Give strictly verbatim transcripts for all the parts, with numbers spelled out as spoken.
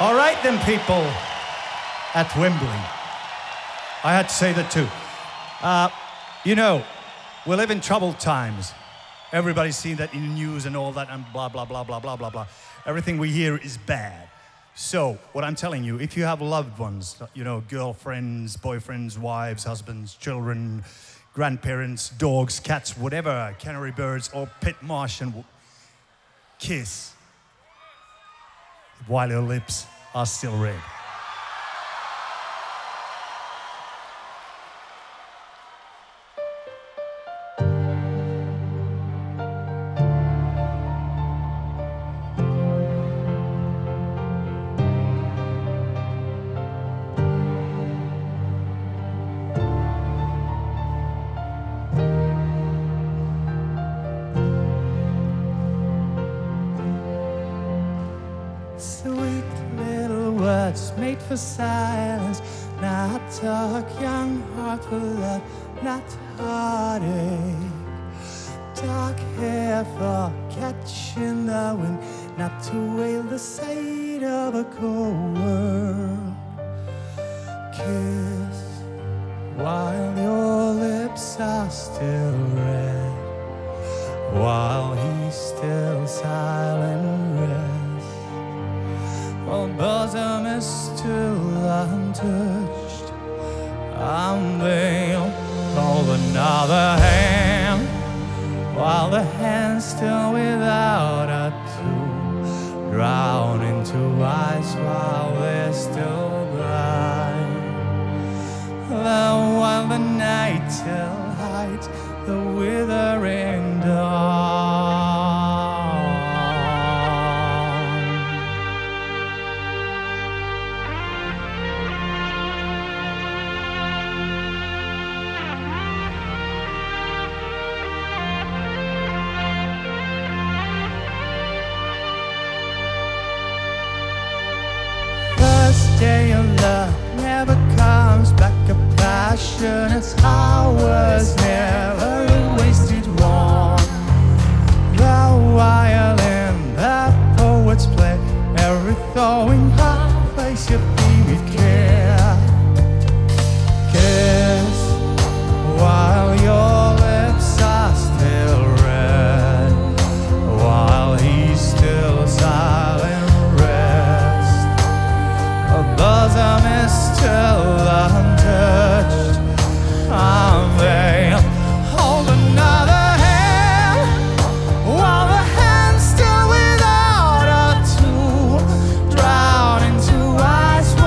All right then, people at Wembley. I had to say that too. Uh, you know, we live in troubled times. Everybody's seen that in the news and all that and blah, blah, blah, blah, blah, blah, blah. Everything we hear is bad. So, what I'm telling you, if you have loved ones, you know, girlfriends, boyfriends, wives, husbands, children, grandparents, dogs, cats, whatever, canary birds, or pet Martian, kiss while your lips are still red. Sweet little words made for silence. Not talk, young heart for love, not heartache. Dark hair for catching the wind, not to wail the sight of a cold world. Kiss while your lips are still red, while he's still silent rest. While bosom is still untouched, I'm there, hold another hand, while the hand's still without a tool, drown into ice while they're still blind. Then while the night till hides the withering dawn. Day of love never comes back. A passionate hours never a wasted one. The violin, the poets play, every thawing heart plays your theme with care. Kiss while your lips are still red, while he's still silent. Bosom is still untouched. I'm there, hold another hand, while the hand's still without a tool, drown into ice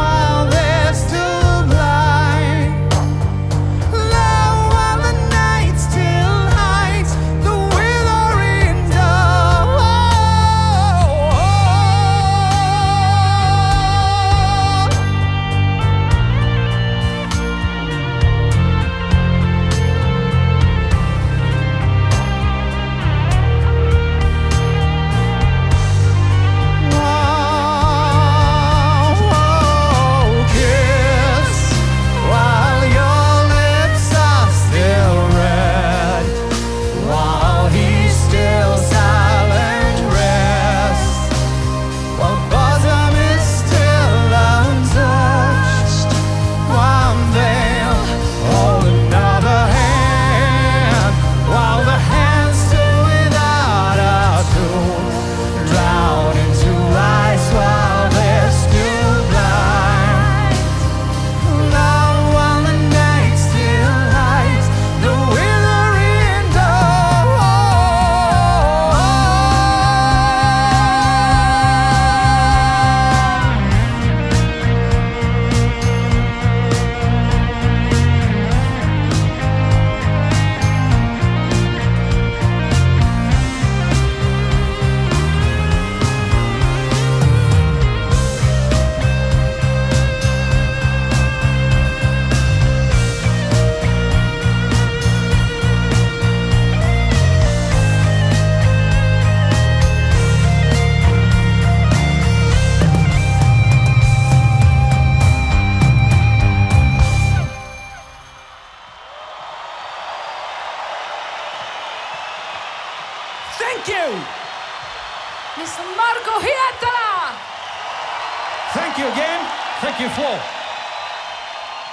Thank you again. Thank you, Flo.